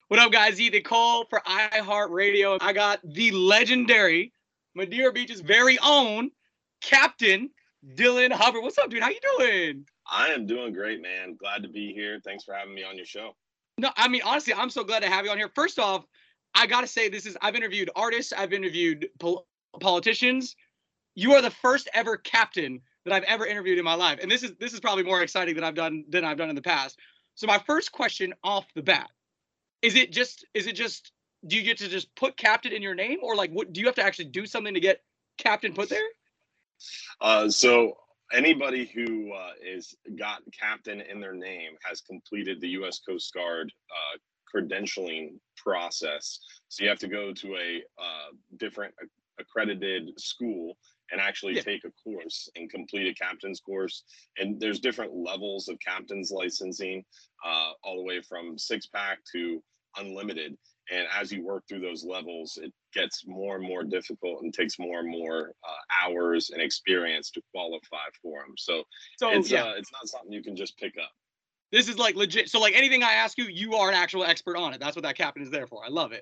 What up, guys? Ethan Cole for iHeartRadio. I got the legendary Madeira Beach's very own Captain Dylan Hubbard. What's up, dude? How you doing? I am doing great, man. Glad to be here. Thanks for having me on your show. No, I mean, honestly, I'm so glad to have you on here. First off, I got to say, I've interviewed artists, I've interviewed politicians. You are the first ever captain that I've ever interviewed in my life. And this is probably more exciting than I've done in the past. So my first question off the bat, is it just do you get to just put captain in your name, or like what do you have to actually do something to get captain put there? So anybody who is got captain in their name has completed the U.S. Coast Guard credentialing process. So you have to go to a different accredited school and actually Yeah. take a course and complete a captain's course. And there's different levels of captain's licensing, all the way from six pack to unlimited. And as you work through those levels, it gets more and more difficult and takes more and more hours and experience to qualify for them. So So yeah, it's not something you can just pick up. this is like legit. So like anything I ask you, you are an actual expert on it. That's what that captain is there for. I love it.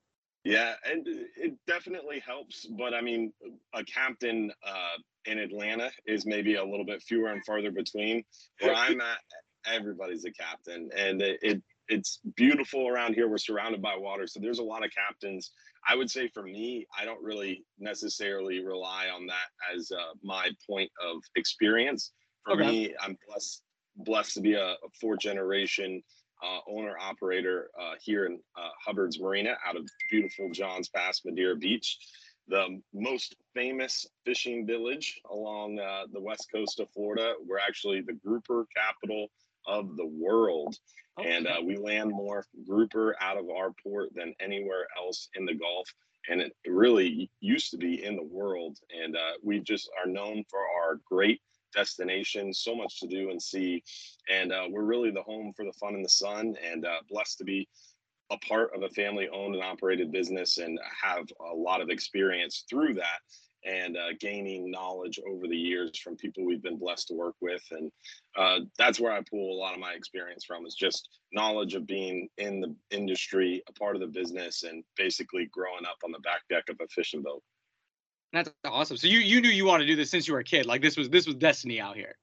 Yeah, and it definitely helps. But I mean, a captain in Atlanta is maybe a little bit fewer and farther between. Where I'm at, everybody's a captain, and it's beautiful around here. We're surrounded by water, so there's a lot of captains. I would say for me, I don't really necessarily rely on that as my point of experience. For Okay. me, I'm blessed to be a fourth generation owner operator here in Hubbard's Marina out of beautiful Johns Pass, Madeira Beach, the most famous fishing village along the west coast of Florida. We're actually the grouper capital of the world. And Okay. we land more grouper out of our port than anywhere else in the Gulf. And it really used to be in the world. And we just are known for our great destinations, so much to do and see. And we're really the home for the fun and the sun, and blessed to be a part of a family owned and operated business and have a lot of experience through that, and gaining knowledge over the years from people we've been blessed to work with. And that's where I pull a lot of my experience from, is just knowledge of being in the industry, a part of the business, and basically growing up on the back deck of a fishing boat. That's awesome. So you knew you wanted to do this since you were a kid. Like this was destiny out here.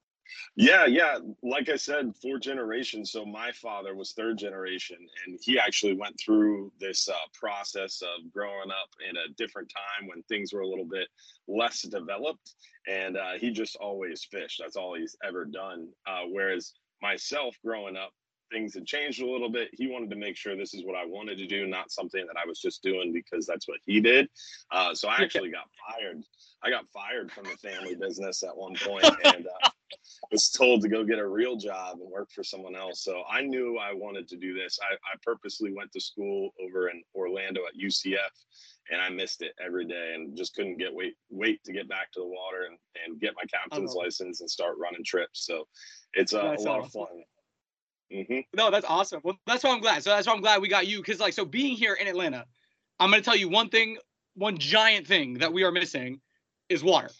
Yeah, yeah. Like I said, four generations. So my father was third generation, and he actually went through this process of growing up in a different time when things were a little bit less developed, and he just always fished. That's all he's ever done. Whereas myself, growing up, things had changed a little bit. He wanted to make sure this is what I wanted to do, not something that I was just doing because that's what he did. So I Yeah. actually got fired. I got fired from the family business at one point, and was told to go get a real job and work for someone else. So I knew I wanted to do this. I purposely went to school over in Orlando at UCF, and I missed it every day and just couldn't wait to get back to the water and get my I captain's love it. license and start running trips. So it's a That's lot so of awesome. fun. Hmm. No, that's awesome. Well, that's why I'm glad. So that's why I'm glad we got you, because like so being here in Atlanta, I'm gonna tell you one thing, one giant thing that we are missing is water.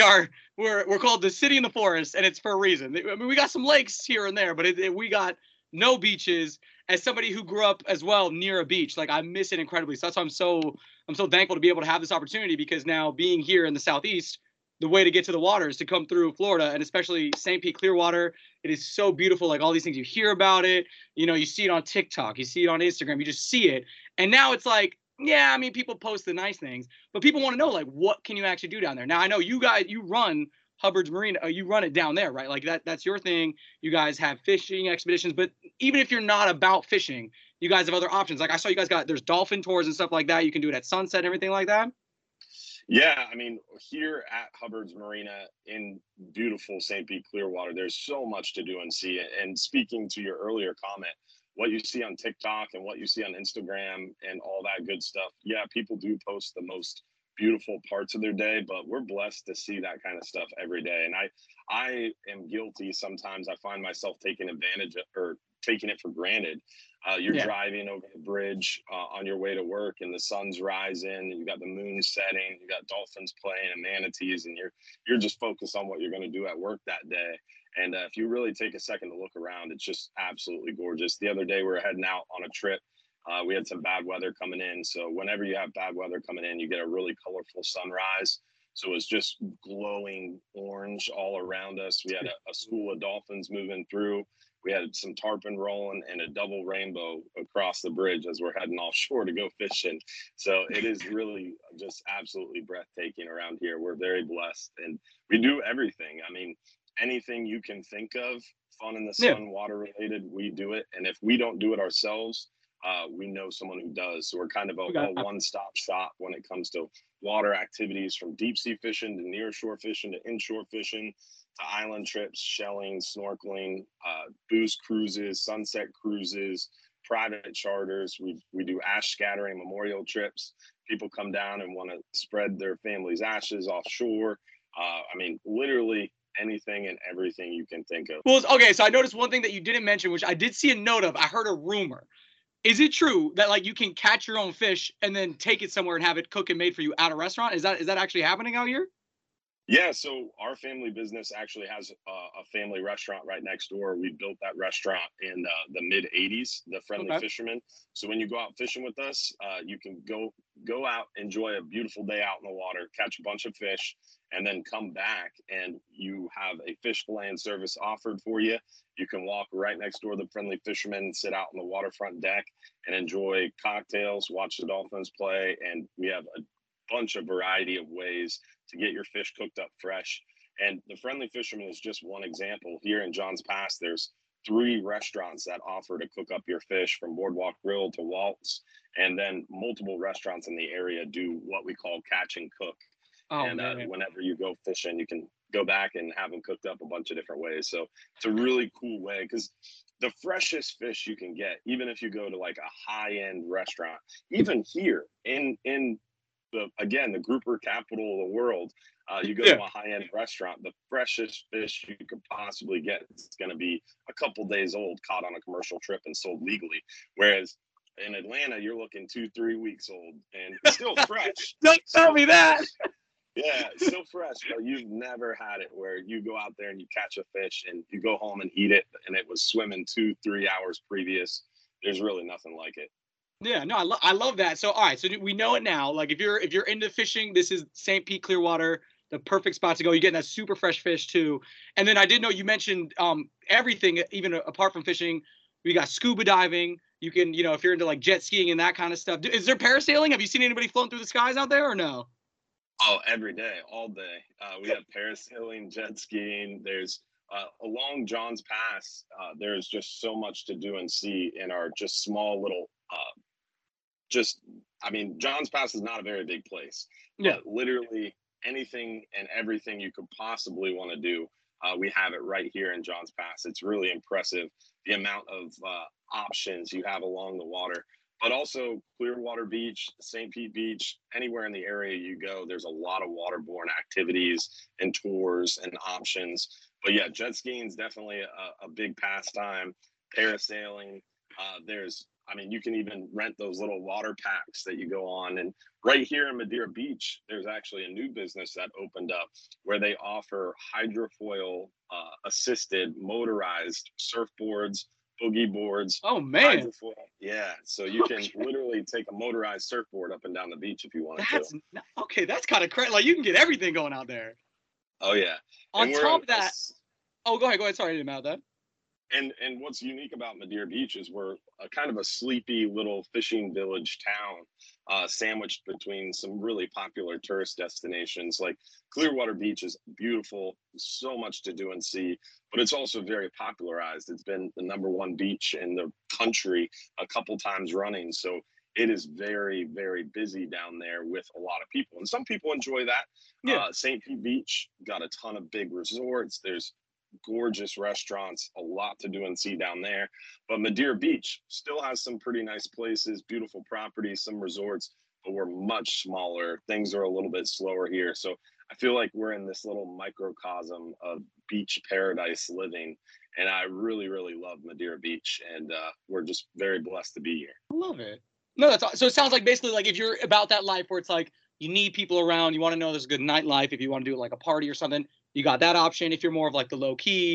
We're called the city in the forest, and it's for a reason. I mean, we got some lakes here and there, but we got no beaches. As somebody who grew up as well near a beach, like I miss it incredibly. So that's why I'm so thankful to be able to have this opportunity, because now being here in the southeast, the way to get to the water is to come through Florida, and especially St. Pete Clearwater. It is so beautiful. Like all these things, you hear about it, you see it on TikTok, you see it on Instagram, you just see it. And now it's like, yeah, I mean, people post the nice things, but people want to know, like, what can you actually do down there? Now, I know you guys, you run Hubbard's Marina, you run it down there, right? Like that's your thing. You guys have fishing expeditions, but even if you're not about fishing, you guys have other options. Like I saw you guys there's dolphin tours and stuff like that. You can do it at sunset and everything like that. Yeah, I mean, here at Hubbard's Marina in beautiful St. Pete Clearwater, there's so much to do and see. And speaking to your earlier comment, what you see on TikTok and what you see on Instagram and all that good stuff, yeah, people do post the most beautiful parts of their day, but we're blessed to see that kind of stuff every day. And I am guilty sometimes. I find myself taking advantage of, or taking it for granted. You're Yeah. driving over the bridge on your way to work, and the sun's rising, and you got the moon setting, you got dolphins playing and manatees, and you're just focused on what you're going to do at work that day. And if you really take a second to look around, it's just absolutely gorgeous. The other day we were heading out on a trip, We had some bad weather coming in. So whenever you have bad weather coming in, you get a really colorful sunrise. So it's just glowing orange all around us. We had a school of dolphins moving through. We had some tarpon rolling and a double rainbow across the bridge as we're heading offshore to go fishing. So it is really just absolutely breathtaking around here. We're very blessed, and we do everything. I mean, anything you can think of, fun in the Yeah. sun, water related, we do it. And if we don't do it ourselves, we know someone who does. So we're kind of a one-stop shop when it comes to water activities, from deep sea fishing to nearshore fishing to inshore fishing to island trips, shelling, snorkeling, booze cruises, sunset cruises, private charters. We do ash scattering memorial trips. People come down and want to spread their family's ashes offshore. I mean, literally anything and everything you can think of. Well, okay, so I noticed one thing that you didn't mention, which I did see a note of. I heard a rumor. Is it true that like you can catch your own fish and then take it somewhere and have it cooked and made for you at a restaurant? Is that actually happening out here? Yeah, so our family business actually has a family restaurant right next door. We built that restaurant in the mid '80s, the Friendly Fisherman. So when you go out fishing with us, you can go out, enjoy a beautiful day out in the water, catch a bunch of fish, and then come back and you have a fish fillet service offered for you. You can walk right next door to the Friendly Fisherman, sit out on the waterfront deck and enjoy cocktails, watch the dolphins play, and we have a bunch of variety of ways to get your fish cooked up fresh. And the Friendly Fisherman is just one example. Here in Johns Pass, there's 3 restaurants that offer to cook up your fish, from Boardwalk Grill to Waltz, and then multiple restaurants in the area do what we call catch and cook. And whenever you go fishing, you can go back and have them cooked up a bunch of different ways. So it's a really cool way, because the freshest fish you can get, even if you go to like a high-end restaurant, even here in the grouper capital of the world, you go to a high-end restaurant, the freshest fish you could possibly get is going to be a couple days old, caught on a commercial trip and sold legally. Whereas in Atlanta, you're looking 2-3 weeks old and still fresh. Don't tell me that. Yeah, still fresh, but you've never had it where you go out there and you catch a fish and you go home and eat it and it was swimming 2-3 hours previous. There's really nothing like it. Yeah, no, I love that. So, all right, so we know it now. Like, if you're into fishing, this is St. Pete Clearwater, the perfect spot to go. You're getting that super fresh fish too. And then I did know you mentioned everything, even apart from fishing. We got scuba diving. You can, if you're into like jet skiing and that kind of stuff. Is there parasailing? Have you seen anybody floating through the skies out there or no? Oh, every day, all day. We have parasailing, jet skiing. There's along Johns Pass. There's just so much to do and see in our just small little. Johns Pass is not a very big place. Yeah. But literally anything and everything you could possibly want to do, we have it right here in Johns Pass. It's really impressive, the amount of options you have along the water. But also Clearwater Beach, St. Pete Beach, anywhere in the area you go, there's a lot of waterborne activities and tours and options. But yeah, jet skiing is definitely a big pastime. Parasailing, you can even rent those little water packs that you go on. And right here in Madeira Beach, there's actually a new business that opened up where they offer hydrofoil assisted motorized surfboards, boogie boards. Oh man. Hydrofoil. Yeah. So you can literally take a motorized surfboard up and down the beach if you want to. Okay, that's kind of crazy. Like, you can get everything going out there. Oh yeah. On top of that. Oh, go ahead. Sorry, I didn't know that. And what's unique about Madeira Beach is we're kind of a sleepy little fishing village town, sandwiched between some really popular tourist destinations. Like Clearwater Beach is beautiful, so much to do and see, but it's also very popularized. It's been the #1 beach in the country a couple times running. So it is very, very busy down there with a lot of people. And some people enjoy that. Yeah. St. Pete Beach got a ton of big resorts. There's gorgeous restaurants, a lot to do and see down there. But Madeira Beach still has some pretty nice places, beautiful properties, some resorts, but we're much smaller. Things are a little bit slower here. So I feel like we're in this little microcosm of beach paradise living. And I really, really love Madeira Beach. And we're just very blessed to be here. I love it. No, so it sounds like basically like if you're about that life where it's like you need people around, you want to know there's a good nightlife, if you want to do like a party or something, you got that option. If you're more of like the low key,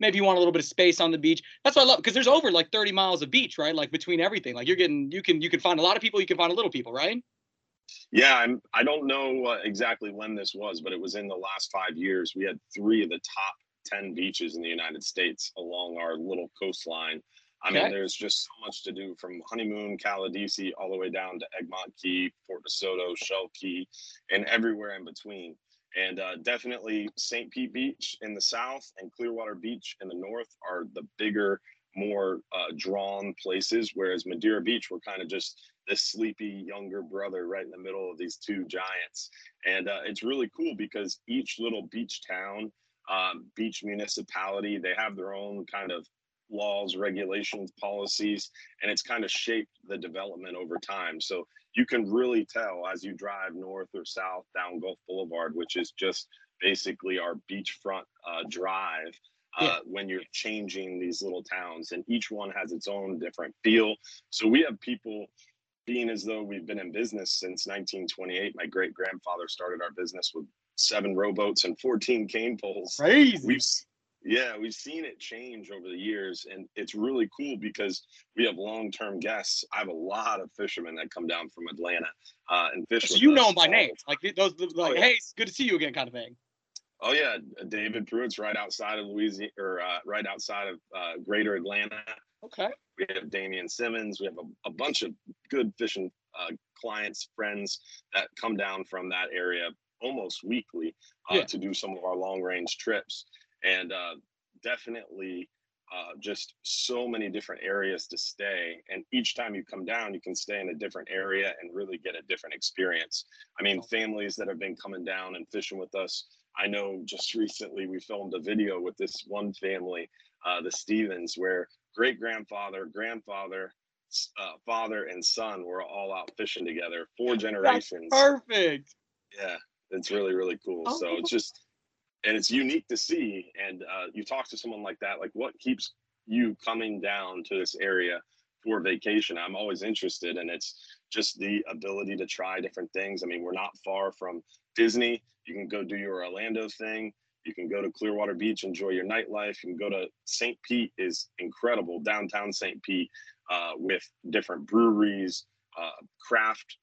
maybe you want a little bit of space on the beach. That's what I love, because there's over like 30 miles of beach, right? Like between everything, like you can find a lot of people, you can find a little people, right? Yeah, I don't know exactly when this was, but it was in the last 5 years. We had three of the top 10 beaches in the United States along our little coastline. I mean, Okay. there's just so much to do from Honeymoon, Caladesi, all the way down to Egmont Key, Fort DeSoto, Shell Key, and everywhere in between. And definitely St. Pete Beach in the south and Clearwater Beach in the north are the bigger, more drawn places, whereas Madeira Beach, we're kind of just this sleepy younger brother right in the middle of these two giants. And it's really cool because each little beach town, beach municipality, they have their own kind of laws, regulations, policies, and it's kind of shaped the development over time. So you can really tell as you drive north or south down Gulf Boulevard, which is just basically our beachfront drive, Yeah. when you're changing these little towns, and each one has its own different feel. So we have people being as though we've been in business since 1928. My great grandfather started our business with 7 rowboats and 14 cane poles. Crazy. We've seen it change over the years, and it's really cool because we have long-term guests. I have a lot of fishermen that come down from Atlanta and fish So with you us know them by all name, the like those, like, Oh yeah. hey, it's good to see you again, kind of thing. Oh yeah, David Pruitt's right outside of Louisiana, or right outside of Greater Atlanta. Okay. We have Damian Simmons. We have a bunch of good fishing clients, friends that come down from that area almost weekly Yeah. to do some of our long range trips. And definitely just so many different areas to stay. And each time you come down, you can stay in a different area and really get a different experience. I mean, families that have been coming down and fishing with us. I know just recently we filmed a video with this one family, the Stevens, where great grandfather, grandfather, father, and son were all out fishing together, 4 generations. That's perfect. Yeah, it's really, really cool. Oh, So it's just, and it's unique to see. And you talk to someone like that, like what keeps you coming down to this area for vacation? I'm always interested, and it's just the ability to try different things. I mean, we're not far from Disney. You can go do your Orlando thing. You can go to Clearwater Beach, enjoy your nightlife. You can go to St. Pete, is incredible, downtown St. Pete, with different breweries, craft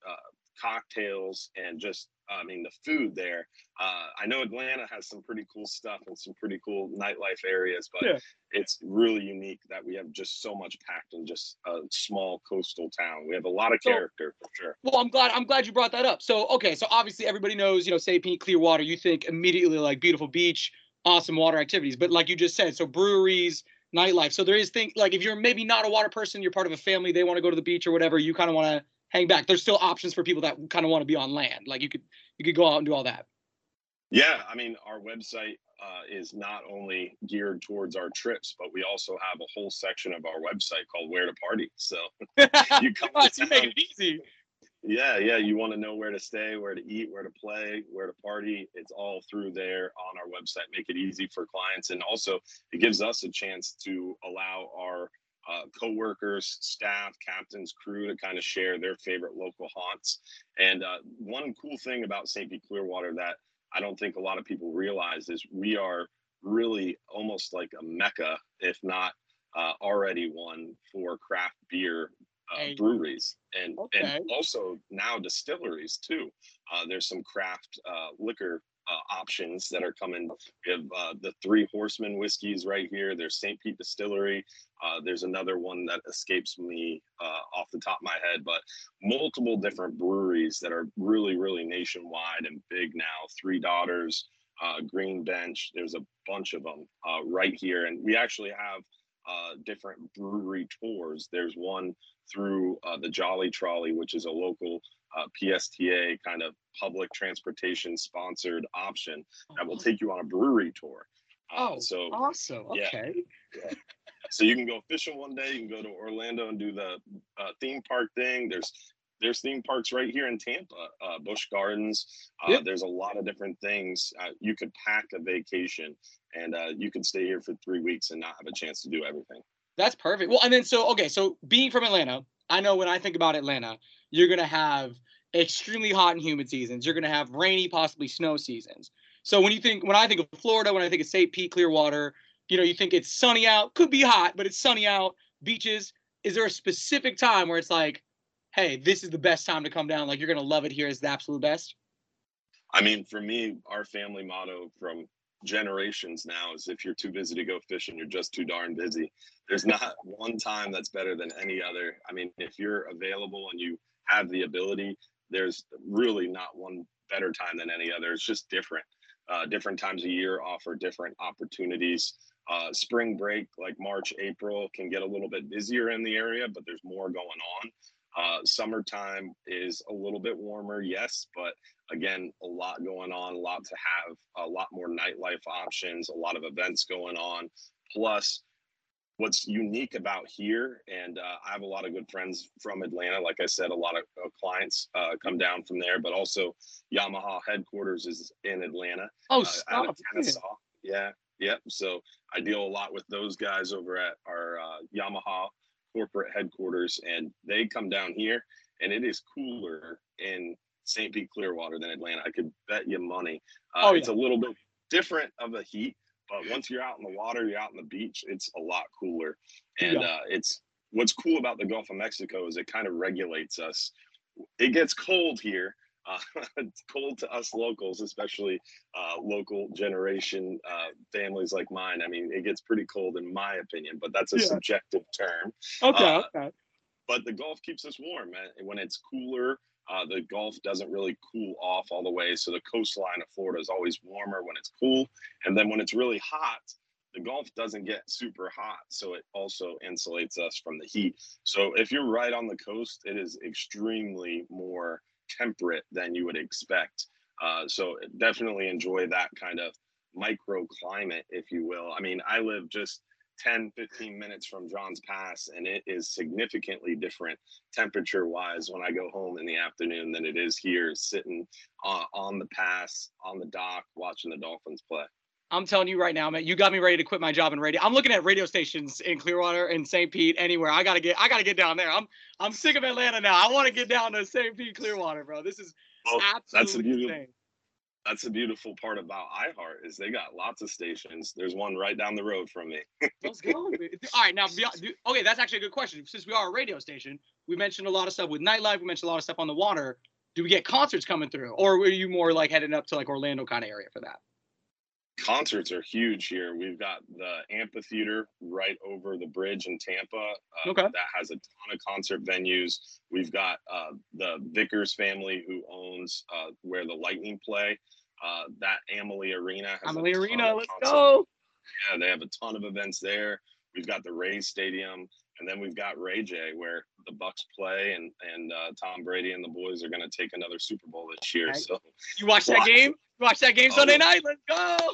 cocktails, and just, I mean, the food there. I know Atlanta has some pretty cool stuff and some pretty cool nightlife areas, but yeah. it's really unique that we have just so much packed in just a small coastal town. We have a lot of character for sure. Well, I'm glad you brought that up. So, okay, so obviously everybody knows, St. Pete, Clearwater, you think immediately like beautiful beach, awesome water activities. But like you just said, so breweries, nightlife. So there is things like if you're maybe not a water person, you're part of a family, they want to go to the beach or whatever, you kind of want to hang back. There's still options for people that kind of want to be on land. Like you could go out and do all that. Yeah, I mean, our website is not only geared towards our trips, but we also have a whole section of our website called Where to Party. So you come to You make it easy. Yeah, you want to know where to stay, where to eat, where to play, where to party. It's all through there on our website. Make it easy for clients. And also, it gives us a chance to allow our co-workers, staff, captains, crew to kind of share their favorite local haunts. And one cool thing about St. Pete Clearwater that I don't think a lot of people realize is we are really almost like a mecca, if not already one, for craft beer breweries, and also now distilleries too. There's some craft liquor options that are coming. We have the Three Horsemen whiskeys right here. There's St. Pete Distillery. There's another one that escapes me off the top of my head, but multiple different breweries that are really, really nationwide and big now. Three Daughters, Green Bench. There's a bunch of them right here, and we actually have different brewery tours. There's one through the Jolly Trolley, which is a local PSTA kind of public transportation sponsored option that will take you on a brewery tour. So awesome. Okay. Yeah. So you can go fishing one day, you can go to Orlando and do the theme park thing. There's theme parks right here in Tampa, Busch Gardens. There's a lot of different things. You could pack a vacation, and you could stay here for 3 weeks and not have a chance to do everything. That's perfect. Well, and then so being from Atlanta, I know when I think about Atlanta, you're gonna have extremely hot and humid seasons. You're gonna have rainy, possibly snow seasons. So when I think of Florida, when I think of St. Pete, Clearwater, you think it's sunny out, could be hot, but it's sunny out, beaches. Is there a specific time where it's like, hey, this is the best time to come down? Like, you're going to love it here, is the absolute best? I mean, for me, our family motto from generations now is if you're too busy to go fishing, you're just too darn busy. There's not one time that's better than any other. I mean, if you're available and you have the ability, there's really not one better time than any other. It's just different. Different times of year offer different opportunities. Spring break, like March, April, can get a little bit busier in the area, but there's more going on. Summertime is a little bit warmer, yes, but again, a lot going on, a lot to have, a lot more nightlife options, a lot of events going on. Plus, what's unique about here, and I have a lot of good friends from Atlanta. Like I said, a lot of clients come down from there, but also Yamaha headquarters is in Atlanta. Oh, Out of stop. Kennesaw. Yeah, yep. So I deal a lot with those guys over at our Yamaha corporate headquarters, and they come down here, and it is cooler in St. Pete Clearwater than Atlanta. I could bet you money. It's a little bit different of a heat, but once you're out in the water, you're out on the beach, it's a lot cooler. And it's what's cool about the Gulf of Mexico is it kind of regulates us. It gets cold here. It's cold to us locals, especially local generation families like mine. I mean, it gets pretty cold in my opinion, but that's a subjective term. Okay. But the Gulf keeps us warm. And when it's cooler, the Gulf doesn't really cool off all the way. So the coastline of Florida is always warmer when it's cool. And then when it's really hot, the Gulf doesn't get super hot. So it also insulates us from the heat. So if you're right on the coast, it is extremely more temperate than you would expect. So definitely enjoy that kind of microclimate, if you will. I mean, I live just 10-15 minutes from Johns Pass, and it is significantly different temperature wise when I go home in the afternoon than it is here sitting on the pass, on the dock, watching the Dolphins play. I'm telling you right now, man, you got me ready to quit my job in radio. I'm looking at radio stations in Clearwater and St. Pete, anywhere. I gotta get down there. I'm sick of Atlanta now. I want to get down to St. Pete, Clearwater, bro. This is absolutely insane. That's the beautiful part about iHeart is they got lots of stations. There's one right down the road from me. Let's go. All right, now, okay, that's actually a good question. Since we are a radio station, we mentioned a lot of stuff with nightlife. We mentioned a lot of stuff on the water. Do we get concerts coming through, or were you more like heading up to like Orlando kind of area for that? Concerts are huge here. We've got the amphitheater right over the bridge in Tampa. That has a ton of concert venues. We've got the Vickers family who owns where the Lightning play. That Amalie Arena has Amalie Arena, let's go. Yeah, they have a ton of events there. We've got the Rays Stadium, and then we've got Ray J, where the Bucks play, and Tom Brady and the boys are going to take another Super Bowl this year. Right. So you watch that game? You watch that game Sunday night? Let's go.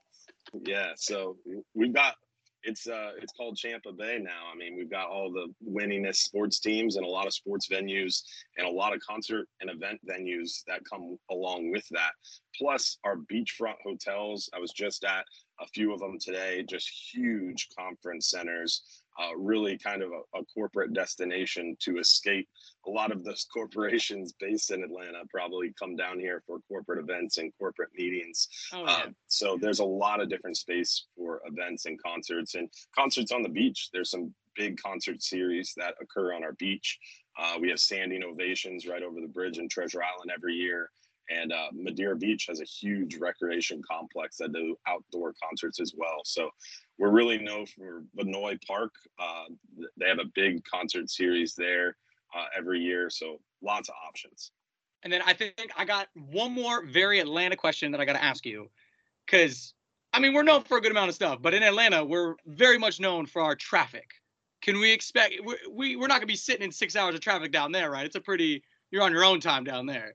Yeah. So we've got it's called Champa Bay now. I mean, we've got all the winningest sports teams and a lot of sports venues and a lot of concert and event venues that come along with that. Plus our beachfront hotels. I was just at a few of them today, just huge conference centers, really kind of a corporate destination to escape. A lot of those corporations based in Atlanta probably come down here for corporate events and corporate meetings. So there's a lot of different space for events and concerts on the beach. There's some big concert series that occur on our beach. We have standing ovations right over the bridge in Treasure Island every year. And Madeira Beach has a huge recreation complex that do outdoor concerts as well. So we're really known for Vinoy Park. They have a big concert series there every year. So lots of options. And then I think I got one more very Atlanta question that I got to ask you. Because, I mean, we're known for a good amount of stuff. But in Atlanta, we're very much known for our traffic. Can we expect we're not going to be sitting in 6 hours of traffic down there, right? You're on your own time down there.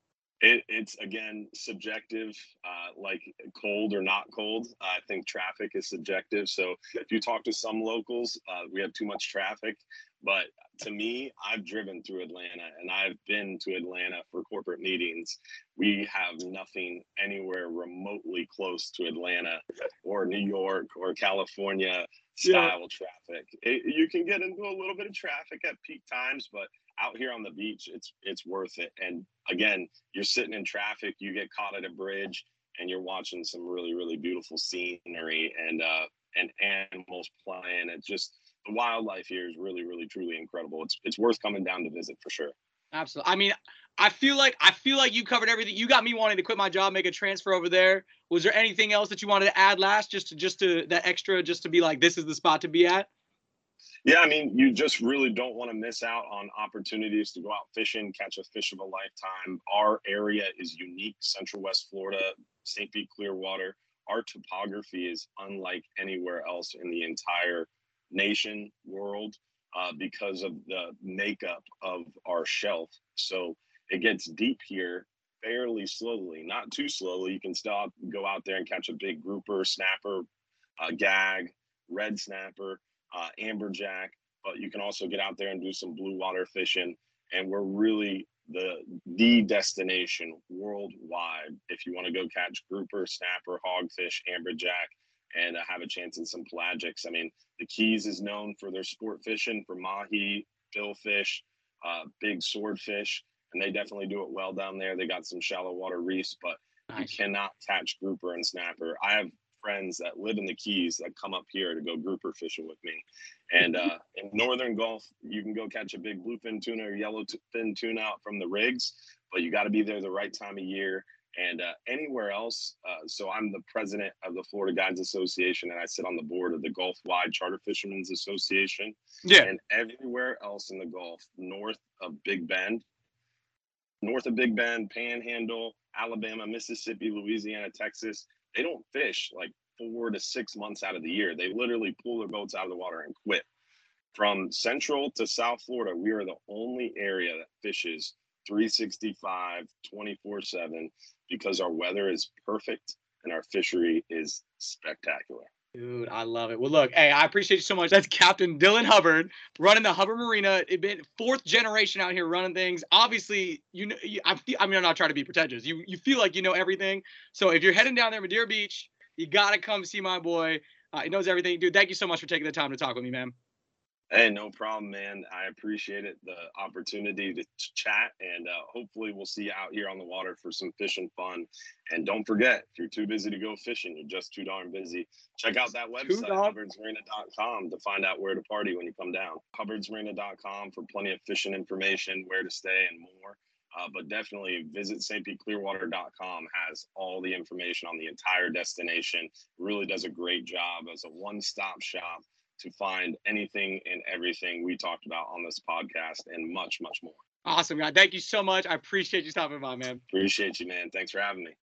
It's again subjective, like cold or not cold. I think traffic is subjective. So if you talk to some locals, we have too much traffic. But to me, I've driven through Atlanta and I've been to Atlanta for corporate meetings. We have nothing anywhere remotely close to Atlanta or New York or California style traffic. You can get into a little bit of traffic at peak times, but out here on the beach, it's worth it. And again, you're sitting in traffic, you get caught at a bridge, and you're watching some really, really beautiful scenery and animals playing. It's just the wildlife here is really, really, truly incredible. It's worth coming down to visit for sure. Absolutely. I mean, I feel like you covered everything. You got me wanting to quit my job, make a transfer over there. Was there anything else that you wanted to add last, just to that extra, just to be like, this is the spot to be at? Yeah, I mean, you just really don't want to miss out on opportunities to go out fishing, catch a fish of a lifetime. Our area is unique, Central West Florida, St. Pete, Clearwater. Our topography is unlike anywhere else in the entire nation, world, because of the makeup of our shelf. So it gets deep here fairly slowly, not too slowly. You can still go out there and catch a big grouper, snapper, gag, red snapper, amberjack, but you can also get out there and do some blue water fishing. And we're really the destination worldwide if you want to go catch grouper, snapper, hogfish, amberjack, and have a chance in some pelagics. I mean, the Keys is known for their sport fishing for mahi, billfish, big swordfish, and they definitely do it well down there. They got some shallow water reefs, but you Nice. cannot catch grouper and snapper. I have friends that live in the Keys that come up here to go grouper fishing with me. And in Northern Gulf, you can go catch a big bluefin tuna or yellowfin tuna out from the rigs, but you got to be there the right time of year. And anywhere else, so I'm the president of the Florida Guides Association, and I sit on the board of the Gulf Wide Charter Fishermen's Association. Yeah. And everywhere else in the Gulf, north of Big Bend, Panhandle, Alabama, Mississippi, Louisiana, Texas, they don't fish like 4 to 6 months out of the year. They literally pull their boats out of the water and quit. From Central to South Florida, we are the only area that fishes 365, 24/7 because our weather is perfect and our fishery is spectacular. Dude, I love it. Well, look, hey, I appreciate you so much. That's Captain Dylan Hubbard running the Hubbard Marina. It been fourth generation out here running things. Obviously, I mean, I'm not trying to be pretentious. You feel like you know everything. So if you're heading down there, Madeira Beach, you gotta come see my boy. He knows everything, dude. Thank you so much for taking the time to talk with me, man. Hey, no problem, man. I appreciate it, the opportunity to chat, and hopefully we'll see you out here on the water for some fishing fun. And don't forget, if you're too busy to go fishing, you're just too darn busy. Check out that Too website, dog. hubbardsmarina.com, to find out where to party when you come down. hubbardsmarina.com for plenty of fishing information, where to stay, and more. But definitely visit stpclearwater.com, has all the information on the entire destination. It really does a great job as a one-stop shop to find anything and everything we talked about on this podcast and much, much more. Awesome, guy. Thank you so much. I appreciate you stopping by, man. Appreciate you, man. Thanks for having me.